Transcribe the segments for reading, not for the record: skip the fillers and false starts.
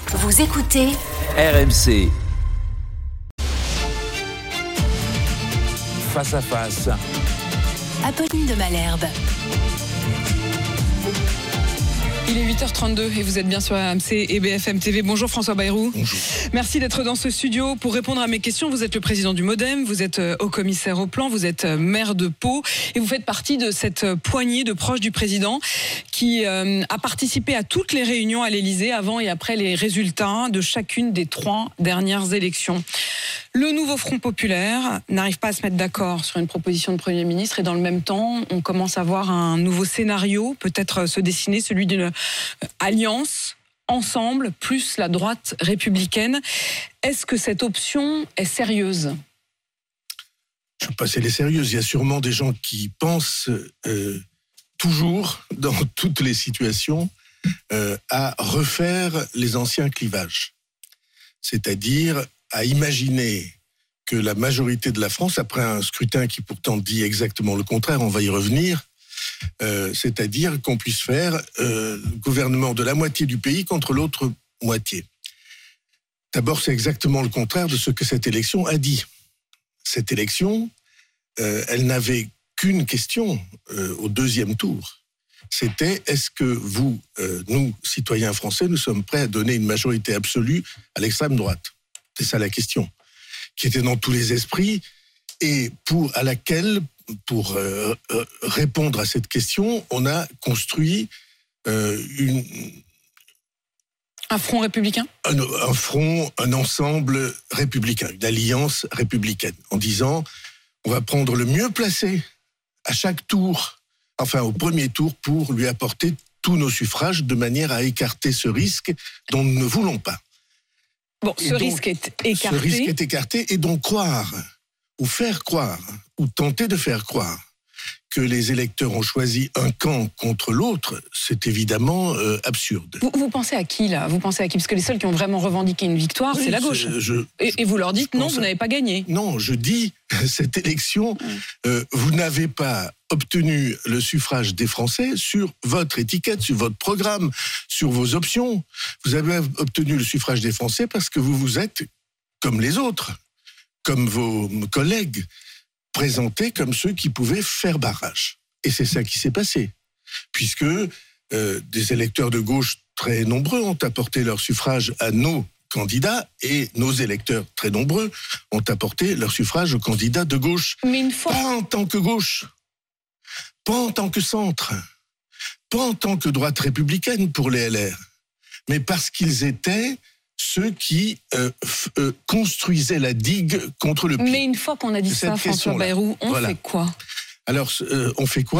Vous écoutez RMC. Face à face. Apolline de Malherbe. Il est 8h32 et vous êtes bien sur RMC et BFM TV. Bonjour François Bayrou. Bonjour. Merci d'être dans ce studio pour répondre à mes questions. Vous êtes le président du MoDem, vous êtes haut-commissaire au plan, vous êtes maire de Pau et vous faites partie de cette poignée de proches du président qui a participé à toutes les réunions à l'Élysée avant et après les résultats de chacune des 3 dernières élections. Le nouveau Front populaire n'arrive pas à se mettre d'accord sur une proposition de Premier ministre et dans le même temps, on commence à voir un nouveau scénario peut-être se dessiner, celui d'une alliance ensemble plus la droite républicaine. Est-ce que cette option est sérieuse ? Je ne sais pas si elle est sérieuse. Il y a sûrement des gens qui pensent toujours, dans toutes les situations, à refaire les anciens clivages. C'est-à-dire à imaginer que la majorité de la France, après un scrutin qui pourtant dit exactement le contraire, on va y revenir, c'est-à-dire qu'on puisse faire le gouvernement de la moitié du pays contre l'autre moitié. D'abord, c'est exactement le contraire de ce que cette élection a dit. Cette élection, elle n'avait qu'une question au deuxième tour. C'était, est-ce que vous, nous, citoyens français, nous sommes prêts à donner une majorité absolue à l'extrême droite ? C'est ça la question, qui était dans tous les esprits et à laquelle, pour répondre à cette question, on a construit un front républicain ? Un front, un ensemble républicain, une alliance républicaine, en disant on va prendre le mieux placé à chaque tour, enfin au premier tour, pour lui apporter tous nos suffrages de manière à écarter ce risque dont nous ne voulons pas. Bon, ce risque est écarté. Ce risque est écarté et donc croire, ou faire croire, ou tenter de faire croire que les électeurs ont choisi un camp contre l'autre, c'est évidemment absurde. Vous pensez à qui, là ? Vous pensez à qui ? Parce que les seuls qui ont vraiment revendiqué une victoire, c'est la gauche. Et vous leur dites, non, vous n'avez pas gagné. Non, je dis, cette élection, vous n'avez pas obtenu le suffrage des Français sur votre étiquette, sur votre programme, sur vos options. Vous avez obtenu le suffrage des Français parce que vous vous êtes, comme les autres, comme vos collègues, présentés comme ceux qui pouvaient faire barrage. Et c'est ça qui s'est passé. Puisque des électeurs de gauche très nombreux ont apporté leur suffrage à nos candidats et nos électeurs très nombreux ont apporté leur suffrage aux candidats de gauche. Mais une fois... Pas en tant que gauche, pas en tant que centre, pas en tant que droite républicaine pour les LR, mais parce qu'ils étaient ceux qui construisaient la digue contre le pire. Mais une fois qu'on a dit ça, François Bayrou, on fait quoi ? Alors, on fait quoi ?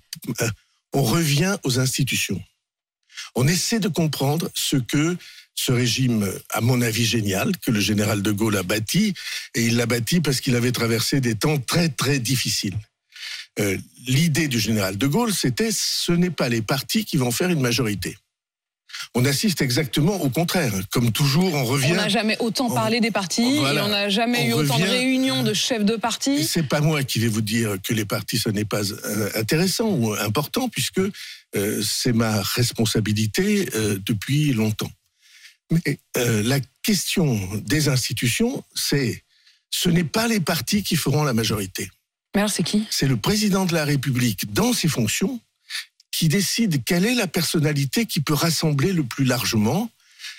On revient aux institutions. On essaie de comprendre ce que ce régime, à mon avis génial, que le général de Gaulle a bâti, et il l'a bâti parce qu'il avait traversé des temps très très difficiles. L'idée du général de Gaulle, c'était ce n'est pas les partis qui vont faire une majorité. On assiste exactement au contraire. Comme toujours, on revient... On n'a jamais autant parlé des partis, voilà, et on n'a jamais eu autant de réunions de chefs de partis. C'est pas moi qui vais vous dire que les partis, ce n'est pas intéressant ou important, puisque c'est ma responsabilité depuis longtemps. Mais la question des institutions, ce n'est pas les partis qui feront la majorité. Mais alors c'est qui ? C'est le président de la République, dans ses fonctions, qui décide quelle est la personnalité qui peut rassembler le plus largement,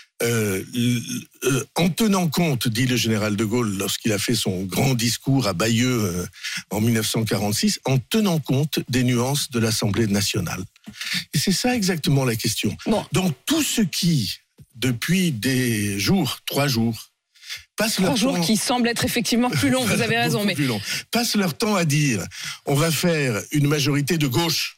en tenant compte, dit le général de Gaulle lorsqu'il a fait son grand discours à Bayeux en 1946, en tenant compte des nuances de l'Assemblée nationale. Et c'est ça exactement la question. Bon. Donc tous ceux qui, depuis des jours, 3 jours, passent leur 3 jours temps, qui semblent être effectivement plus longs, vous avez raison. Mais plus long, passent leur temps à dire on va faire une majorité de gauche,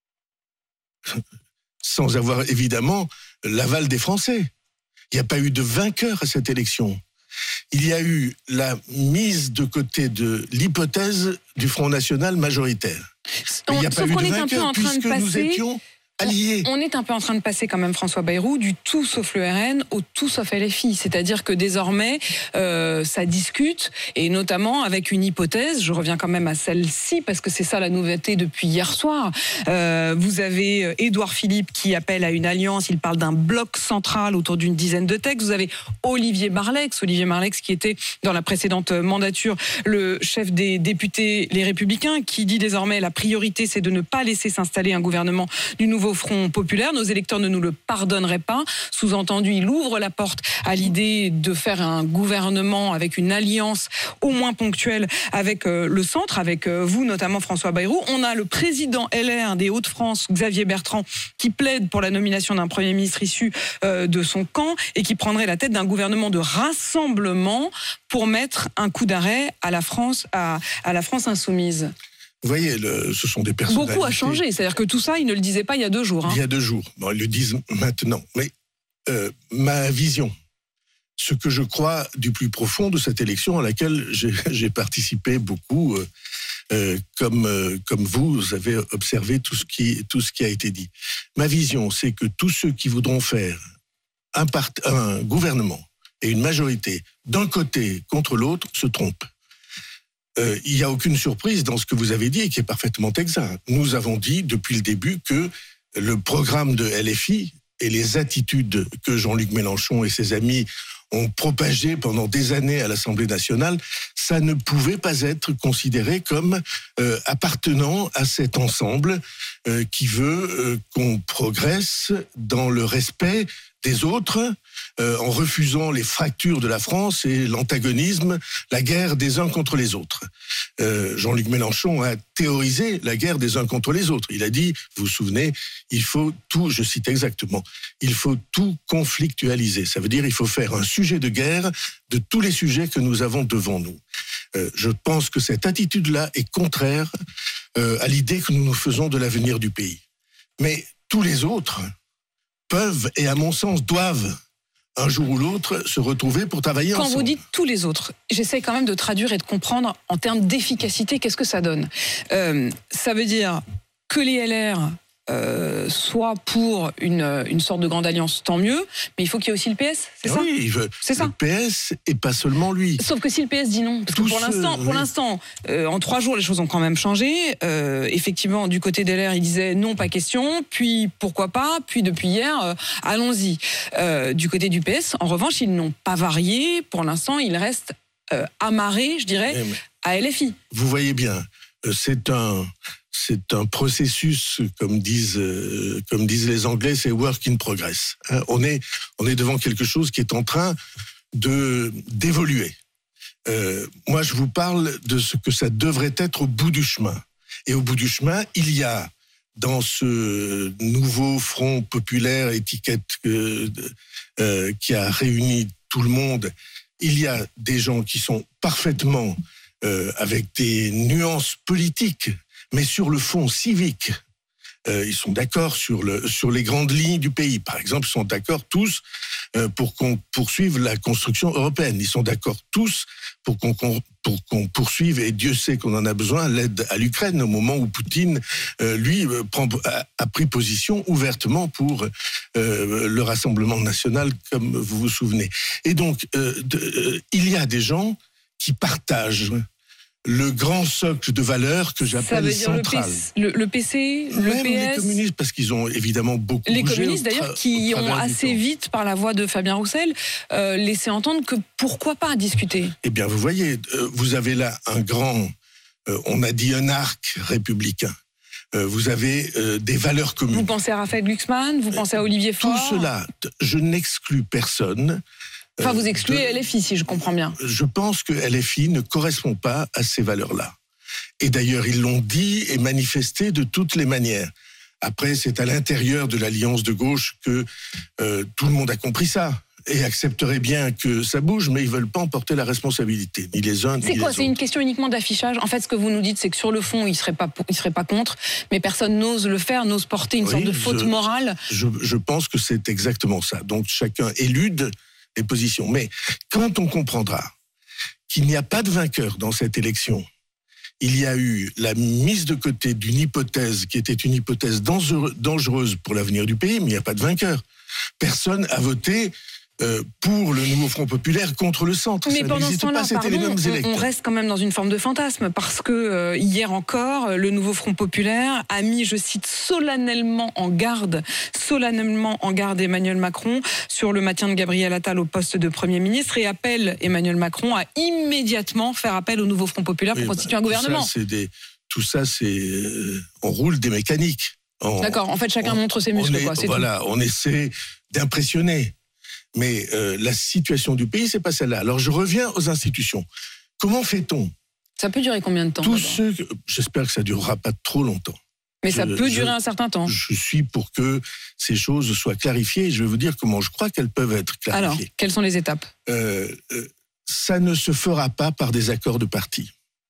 sans avoir évidemment l'aval des Français. Il n'y a pas eu de vainqueur à cette élection. Il y a eu la mise de côté de l'hypothèse du Front National majoritaire. Mais il n'y a pas eu de vainqueur puisque nous étions alliés. On est un peu en train de passer quand même, François Bayrou, du tout sauf le RN au tout sauf LFI. C'est-à-dire que désormais, ça discute, et notamment avec une hypothèse, je reviens quand même à celle-ci, parce que c'est ça la nouveauté depuis hier soir. Vous avez Édouard Philippe qui appelle à une alliance, il parle d'un bloc central autour d'une dizaine de textes. Vous avez Olivier Marleix qui était dans la précédente mandature le chef des députés Les Républicains, qui dit désormais la priorité c'est de ne pas laisser s'installer un gouvernement du nouveau Front populaire. Nos électeurs ne nous le pardonneraient pas. Sous-entendu, il ouvre la porte à l'idée de faire un gouvernement avec une alliance au moins ponctuelle avec le centre, avec vous notamment François Bayrou. On a le président LR des Hauts-de-France, Xavier Bertrand, qui plaide pour la nomination d'un Premier ministre issu de son camp et qui prendrait la tête d'un gouvernement de rassemblement pour mettre un coup d'arrêt à la France, à la France insoumise. Vous voyez, ce sont des personnalités. Beaucoup a changé, c'est-à-dire que tout ça, ils ne le disaient pas il y a 2 jours. Il y a 2 jours. Bon, ils le disent maintenant. Mais ma vision, ce que je crois du plus profond de cette élection à laquelle j'ai participé beaucoup, comme vous avez observé tout ce qui a été dit. Ma vision, c'est que tous ceux qui voudront faire un gouvernement et une majorité d'un côté contre l'autre se trompent. Il n'y a aucune surprise dans ce que vous avez dit et qui est parfaitement exact. Nous avons dit depuis le début que le programme de LFI et les attitudes que Jean-Luc Mélenchon et ses amis ont propagées pendant des années à l'Assemblée nationale, ça ne pouvait pas être considéré comme appartenant à cet ensemble qui veut qu'on progresse dans le respect des autres, en refusant les fractures de la France et l'antagonisme, la guerre des uns contre les autres. Jean-Luc Mélenchon a théorisé la guerre des uns contre les autres. Il a dit, vous vous souvenez, il faut tout, je cite exactement, il faut tout conflictualiser. Ça veut dire il faut faire un sujet de guerre de tous les sujets que nous avons devant nous. Je pense que cette attitude-là est contraire à l'idée que nous nous faisons de l'avenir du pays. Mais tous les autres peuvent, et à mon sens doivent, un jour ou l'autre, se retrouver pour travailler ensemble. Quand vous dites tous les autres, j'essaie quand même de traduire et de comprendre en termes d'efficacité, qu'est-ce que ça donne. Ça veut dire que les LR soient pour une sorte de grande alliance, tant mieux, mais il faut qu'il y ait aussi le PS, c'est ça ? Oui, c'est ça. Le PS et pas seulement lui. Sauf que si le PS dit non, parce que pour l'instant, en 3 jours, les choses ont quand même changé. Effectivement, du côté des LR, ils disaient non, pas question, puis pourquoi pas, puis depuis hier, allons-y. Du côté du PS, en revanche, ils n'ont pas varié. Pour l'instant, ils restent amarrés, je dirais, à LFI. Vous voyez bien, c'est un processus, comme disent les Anglais, c'est work in progress. On est devant quelque chose qui est en train d'évoluer. Moi, je vous parle de ce que ça devrait être au bout du chemin. Et au bout du chemin, il y a dans ce nouveau front populaire, étiquette qui a réuni tout le monde, il y a des gens qui sont parfaitement avec des nuances politiques, mais sur le fond civique. Ils sont d'accord sur les grandes lignes du pays. Par exemple, ils sont d'accord tous pour qu'on poursuive la construction européenne. Ils sont d'accord tous pour qu'on poursuive, et Dieu sait qu'on en a besoin, l'aide à l'Ukraine au moment où Poutine, lui, a pris position ouvertement pour le Rassemblement national, comme vous vous souvenez. Et donc, il y a des gens qui partagent le grand socle de valeurs que j'appelle central. Le PC, le Même PS. les communistes, parce qu'ils ont évidemment beaucoup Les bougé communistes, d'ailleurs, qui ont assez vite, par la voix de Fabien Roussel, laissé entendre que pourquoi pas discuter. Eh bien, vous voyez, vous avez là un grand, on a dit un arc républicain. Vous avez des valeurs communes. Vous pensez à Raphaël Glucksmann, vous pensez à Olivier Faure. Tout cela, je n'exclus personne. Enfin, vous excluez LFI, si je comprends bien. Je pense que LFI ne correspond pas à ces valeurs-là. Et d'ailleurs, ils l'ont dit et manifesté de toutes les manières. Après, c'est à l'intérieur de l'alliance de gauche que tout le monde a compris ça et accepterait bien que ça bouge, mais ils ne veulent pas en porter la responsabilité, ni les uns ni les autres. C'est quoi ? C'est une question uniquement d'affichage ? En fait, ce que vous nous dites, c'est que sur le fond, ils ne seraient pas contre, mais personne n'ose le faire, n'ose porter une sorte de faute morale. Je pense que c'est exactement ça. Donc, chacun élude les positions. Mais quand on comprendra qu'il n'y a pas de vainqueur dans cette élection, il y a eu la mise de côté d'une hypothèse qui était une hypothèse dangereuse pour l'avenir du pays, mais il n'y a pas de vainqueur. Personne n'a voté pour le nouveau Front populaire contre le centre. Mais ça pendant ce temps-là, c'était les mêmes électeurs. on reste quand même dans une forme de fantasme, parce que hier encore, le nouveau Front populaire a mis, je cite, solennellement en garde Emmanuel Macron sur le maintien de Gabriel Attal au poste de Premier ministre, et appelle Emmanuel Macron à immédiatement faire appel au nouveau Front populaire pour constituer un gouvernement. Tout ça, on roule des mécaniques. D'accord, en fait chacun montre ses muscles. On essaie d'impressionner. Mais la situation du pays, c'est pas celle-là. Alors je reviens aux institutions. Comment fait-on ? Ça peut durer combien de temps ? J'espère que ça durera pas trop longtemps. Mais ça peut durer un certain temps. Je suis pour que ces choses soient clarifiées, et je vais vous dire comment je crois qu'elles peuvent être clarifiées. Alors, quelles sont les étapes ? Ça ne se fera pas par des accords de parti.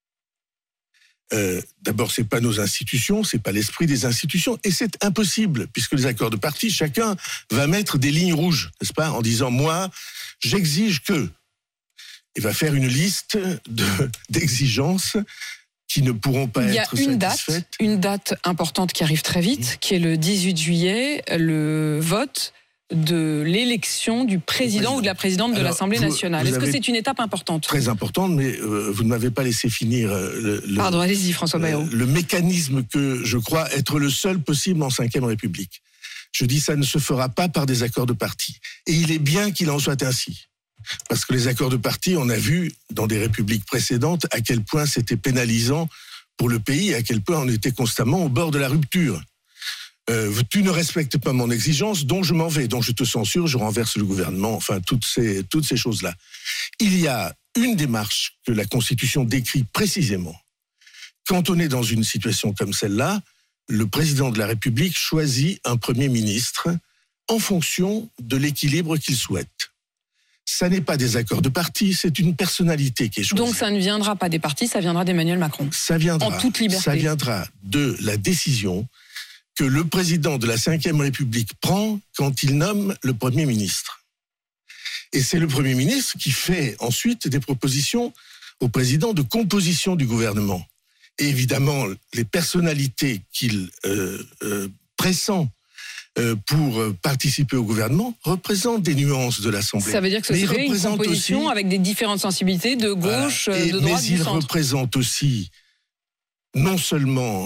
D'abord, c'est pas nos institutions, c'est pas l'esprit des institutions, et c'est impossible, puisque les accords de parti, chacun va mettre des lignes rouges, n'est-ce pas, en disant, moi, j'exige que, il va faire une liste d'exigences qui ne pourront pas être satisfaites. Il y a une date importante qui arrive très vite, qui est le 18 juillet, le vote de l'élection du président ou de la présidente de l'Assemblée nationale. Est-ce que c'est une étape importante ? Très importante, mais vous ne m'avez pas laissé finir Pardon, allez-y, François Bayrou. Le mécanisme que je crois être le seul possible en Ve République. Je dis ça ne se fera pas par des accords de parti. Et il est bien qu'il en soit ainsi. Parce que les accords de parti, on a vu dans des républiques précédentes à quel point c'était pénalisant pour le pays, et à quel point on était constamment au bord de la rupture. Tu ne respectes pas mon exigence, donc je m'en vais, donc je te censure, je renverse le gouvernement, enfin toutes ces choses-là. Il y a une démarche que la Constitution décrit précisément. Quand on est dans une situation comme celle-là, le président de la République choisit un Premier ministre en fonction de l'équilibre qu'il souhaite. Ça n'est pas des accords de parti, c'est une personnalité qui est choisie. Donc ça ne viendra pas des partis, ça viendra d'Emmanuel Macron. Ça viendra, en toute liberté. Ça viendra de la décision que le président de la Ve République prend quand il nomme le Premier ministre. Et c'est le Premier ministre qui fait ensuite des propositions au président de composition du gouvernement. Et évidemment, les personnalités qu'il pressent pour participer au gouvernement représentent des nuances de l'Assemblée. Ça veut dire que ce serait une composition avec des différentes sensibilités de gauche, de droite, du centre. Mais il représente aussi non seulement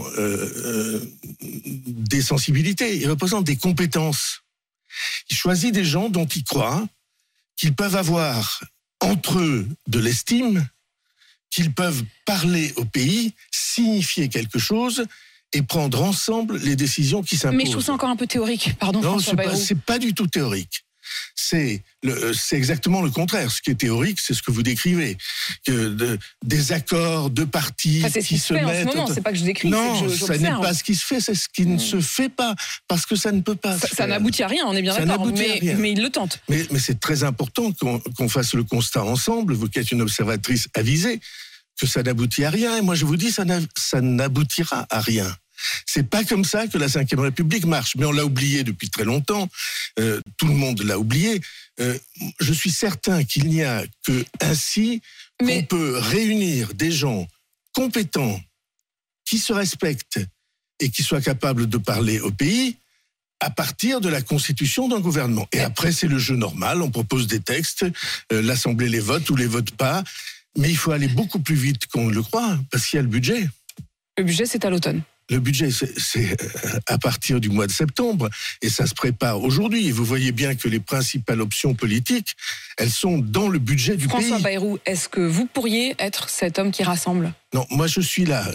des sensibilités, il représente des compétences. Il choisit des gens dont il croit qu'ils peuvent avoir entre eux de l'estime, qu'ils peuvent parler au pays, signifier quelque chose et prendre ensemble les décisions qui s'imposent. Mais je trouve ça encore un peu théorique, pardon. Non, François Bayrou. c'est pas du tout théorique. C'est exactement le contraire. Ce qui est théorique, c'est ce que vous décrivez, des accords de partis qui se mettent. En ce moment, c'est pas que je décris. Non, ça n'est pas ce qui se fait, c'est ce qui ne se fait pas, parce que ça ne peut pas. Ça n'aboutit à rien, on est bien d'accord. Mais il le tente. Mais c'est très important qu'on fasse le constat ensemble. Vous qui êtes une observatrice avisée, que ça n'aboutit à rien. Et moi, je vous dis, ça n'aboutira à rien. C'est pas comme ça que la Ve République marche. Mais on l'a oublié depuis très longtemps. Tout le monde l'a oublié. Je suis certain qu'il n'y a que ainsi qu'on peut réunir des gens compétents, qui se respectent et qui soient capables de parler au pays à partir de la constitution d'un gouvernement. Et après, c'est le jeu normal. On propose des textes, l'Assemblée les vote ou les vote pas. Mais il faut aller beaucoup plus vite qu'on ne le croit, parce qu'il y a le budget. Le budget, c'est à l'automne. Le budget, c'est à partir du mois de septembre, et ça se prépare aujourd'hui. Et vous voyez bien que les principales options politiques, elles sont dans le budget du pays. François Bayrou, est-ce que vous pourriez être cet homme qui rassemble ? Non, moi je suis là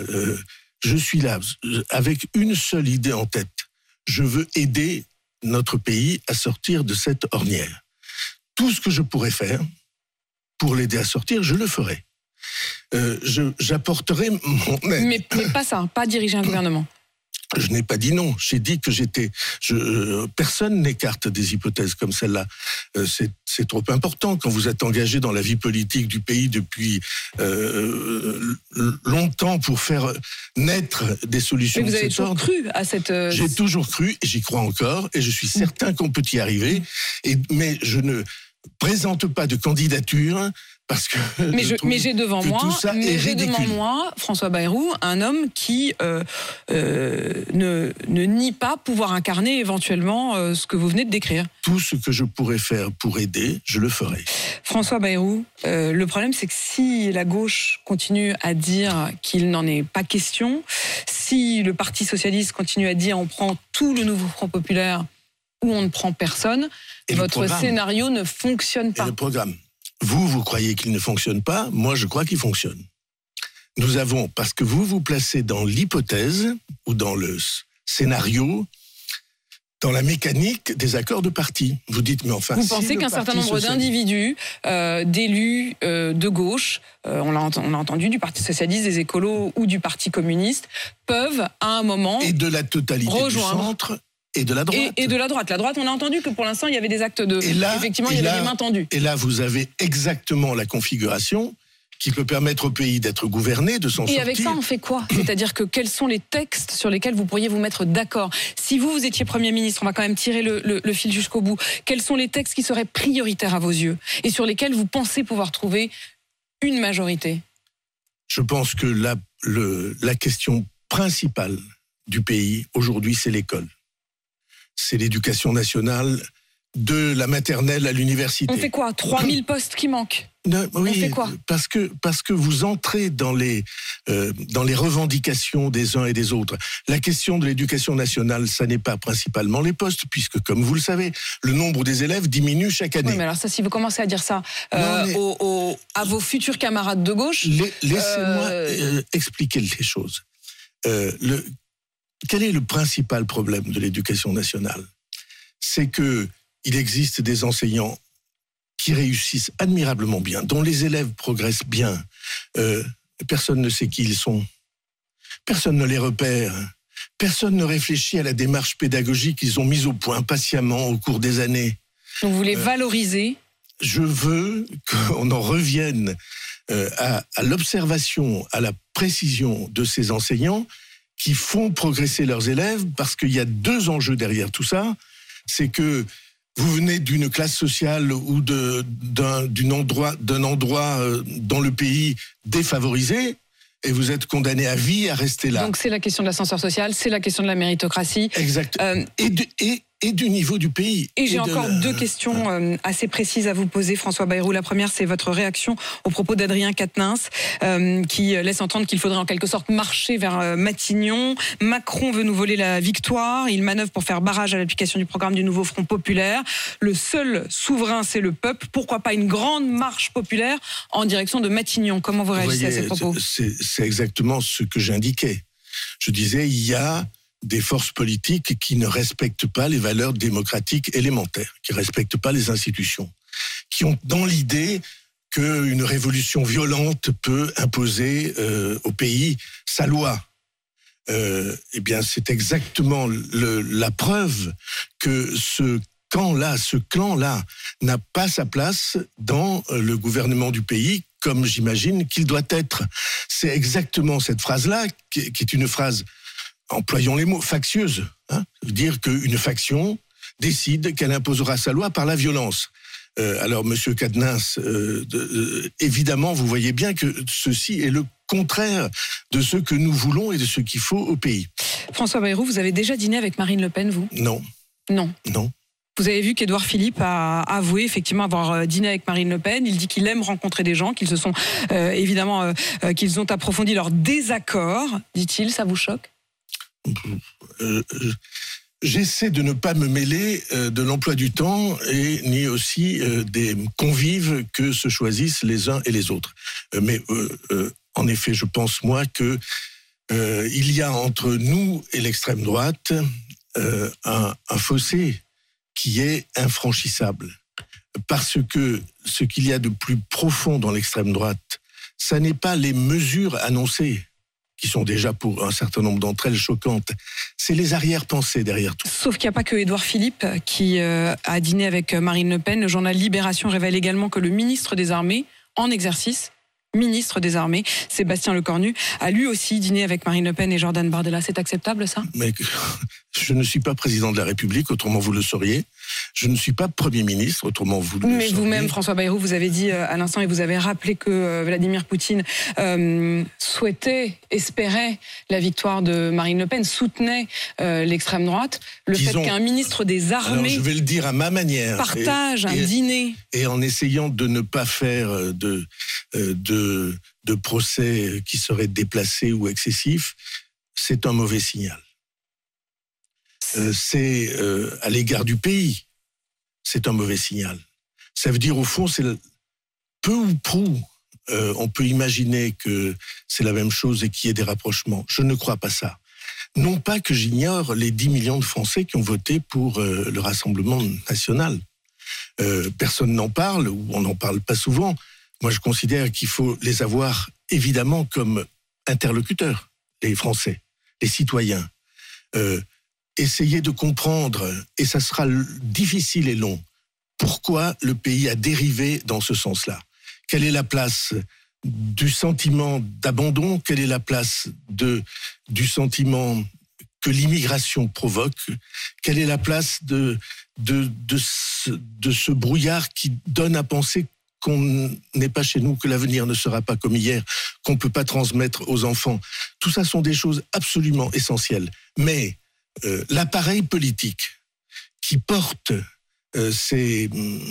avec une seule idée en tête. Je veux aider notre pays à sortir de cette ornière. Tout ce que je pourrais faire pour l'aider à sortir, je le ferai. J'apporterai mon aide. Mais pas ça, pas diriger un gouvernement. Je n'ai pas dit non. J'ai dit que personne n'écarte des hypothèses comme celle-là. C'est trop important quand vous êtes engagé dans la vie politique du pays depuis longtemps pour faire naître des solutions. Mais vous avez toujours cru à cette... J'ai toujours cru et j'y crois encore et je suis certain qu'on peut y arriver. Mais je ne présente pas de candidature Parce que mais j'ai devant moi François Bayrou, un homme qui ne nie pas pouvoir incarner éventuellement ce que vous venez de décrire. Tout ce que je pourrais faire pour aider, je le ferai. François Bayrou, le problème c'est que si la gauche continue à dire qu'il n'en est pas question, si le Parti socialiste continue à dire on prend tout le nouveau Front populaire ou on ne prend personne, votre scénario ne fonctionne pas. Et le programme. Vous croyez qu'il ne fonctionne pas, moi je crois qu'il fonctionne. Nous avons, parce que vous placez dans l'hypothèse ou dans le scénario, dans la mécanique des accords de parti. Vous dites, mais enfin... Vous pensez qu'un certain nombre d'individus, d'élus de gauche, on l'a entendu, du Parti socialiste, des écolos ou du Parti communiste, peuvent à un moment... Et de la totalité rejoindre du centre... Et de la droite. Et de la droite. La droite, on a entendu que pour l'instant, il y avait des actes de... Effectivement, il y avait des mains tendues. Et là, vous avez exactement la configuration qui peut permettre au pays d'être gouverné, de s'en sortir. Et avec ça, on fait quoi ? C'est-à-dire que quels sont les textes sur lesquels vous pourriez vous mettre d'accord ? Si vous étiez Premier ministre, on va quand même tirer le fil jusqu'au bout. Quels sont les textes qui seraient prioritaires à vos yeux et sur lesquels vous pensez pouvoir trouver une majorité ? Je pense que la question principale du pays, aujourd'hui, c'est l'école. C'est l'éducation nationale, de la maternelle à l'université. On fait quoi ? 3000 postes qui manquent. Oui, on fait quoi ? Parce que vous entrez dans les revendications des uns et des autres. La question de l'éducation nationale, ça n'est pas principalement les postes, puisque, comme vous le savez, le nombre des élèves diminue chaque année. Oui, mais alors ça, si vous commencez à dire ça à vos futurs camarades de gauche... Laissez-moi expliquer les choses. Quel est le principal problème de l'éducation nationale ? C'est qu'il existe des enseignants qui réussissent admirablement bien, dont les élèves progressent bien. Personne ne sait qui ils sont. Personne ne les repère. Personne ne réfléchit à la démarche pédagogique qu'ils ont mise au point patiemment au cours des années. Donc vous les valorisez ? Je veux qu'on en revienne à l'observation, à la précision de ces enseignants qui font progresser leurs élèves, parce qu'il y a deux enjeux derrière tout ça. C'est que vous venez d'une classe sociale ou d'un endroit dans le pays défavorisé, et vous êtes condamné à vie à rester là. Donc c'est la question de l'ascenseur social, c'est la question de la méritocratie. Exact. Et du niveau du pays. Et j'ai encore deux questions assez précises à vous poser, François Bayrou. La première, c'est votre réaction au propos d'Adrien Quatennens, qui laisse entendre qu'il faudrait en quelque sorte marcher vers Matignon. Macron veut nous voler la victoire. Il manœuvre pour faire barrage à l'application du programme du nouveau Front populaire. Le seul souverain, c'est le peuple. Pourquoi pas une grande marche populaire en direction de Matignon ? Comment vous réagissez à ces propos ? C'est exactement ce que j'indiquais. Je disais, il y a des forces politiques qui ne respectent pas les valeurs démocratiques élémentaires, qui ne respectent pas les institutions, qui ont dans l'idée qu'une révolution violente peut imposer au pays sa loi. Eh bien, c'est exactement la preuve que ce clan-là n'a pas sa place dans le gouvernement du pays, comme j'imagine qu'il doit être. C'est exactement cette phrase-là qui est une phrase, employons les mots, factieuse. Ça veut dire qu'une faction décide qu'elle imposera sa loi par la violence. Alors, Monsieur Quatennens, évidemment, vous voyez bien que ceci est le contraire de ce que nous voulons et de ce qu'il faut au pays. François Bayrou, vous avez déjà dîné avec Marine Le Pen, vous ? Non. Non. Non. Vous avez vu qu'Édouard Philippe a avoué effectivement avoir dîné avec Marine Le Pen. Il dit qu'il aime rencontrer des gens, qu'ils se sont qu'ils ont approfondi leur désaccord, dit-il. Ça vous choque ? J'essaie de ne pas me mêler de l'emploi du temps et ni aussi des convives que se choisissent les uns et les autres. Mais en effet, je pense moi que il y a entre nous et l'extrême droite un fossé qui est infranchissable. Parce que ce qu'il y a de plus profond dans l'extrême droite, ça n'est pas les mesures annoncées, qui sont déjà pour un certain nombre d'entre elles choquantes. C'est les arrière-pensées derrière tout. Sauf qu'il n'y a pas que Édouard Philippe qui a dîné avec Marine Le Pen. Le journal Libération révèle également que le ministre des Armées, en exercice, ministre des Armées, Sébastien Lecornu, a lui aussi dîné avec Marine Le Pen et Jordan Bardella. C'est acceptable, ça ? Mais je ne suis pas président de la République, autrement vous le sauriez. Je ne suis pas Premier ministre, autrement vous le sauriez. Mais vous-même, François Bayrou, vous avez dit à l'instant et vous avez rappelé que Vladimir Poutine souhaitait, espérait la victoire de Marine Le Pen, soutenait l'extrême droite. Le fait qu'un ministre des Armées, alors je vais le dire à ma manière, partage un dîner. Et en essayant de ne pas faire de procès qui seraient déplacés ou excessifs, c'est un mauvais signal. C'est à l'égard du pays, c'est un mauvais signal. Ça veut dire au fond, c'est peu ou prou, on peut imaginer que c'est la même chose et qu'il y ait des rapprochements. Je ne crois pas ça. Non pas que j'ignore les 10 millions de Français qui ont voté pour le Rassemblement national. Personne n'en parle, ou on n'en parle pas souvent. Moi, je considère qu'il faut les avoir évidemment comme interlocuteurs, les Français, les citoyens. Essayer de comprendre, et ça sera difficile et long, pourquoi le pays a dérivé dans ce sens-là. Quelle est la place du sentiment d'abandon? Quelle est la place du sentiment que l'immigration provoque? Quelle est la place de ce brouillard qui donne à penser qu'on n'est pas chez nous, que l'avenir ne sera pas comme hier, qu'on ne peut pas transmettre aux enfants? Tout ça sont des choses absolument essentielles. Mais l'appareil politique qui porte ces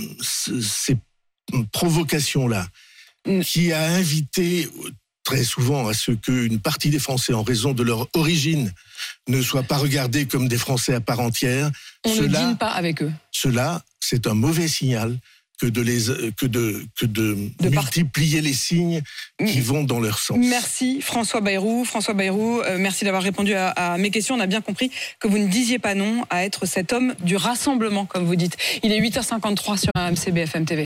provocations-là, qui a invité très souvent à ce qu'une partie des Français, en raison de leur origine, ne soient pas regardés comme des Français à part entière. On ne dîne pas avec eux. Cela, c'est un mauvais signal que de multiplier les signes qui vont dans leur sens. Merci François Bayrou. François Bayrou, merci d'avoir répondu à mes questions. On a bien compris que vous ne disiez pas non à être cet homme du rassemblement, comme vous dites. Il est 8h53 sur RMC BFM TV.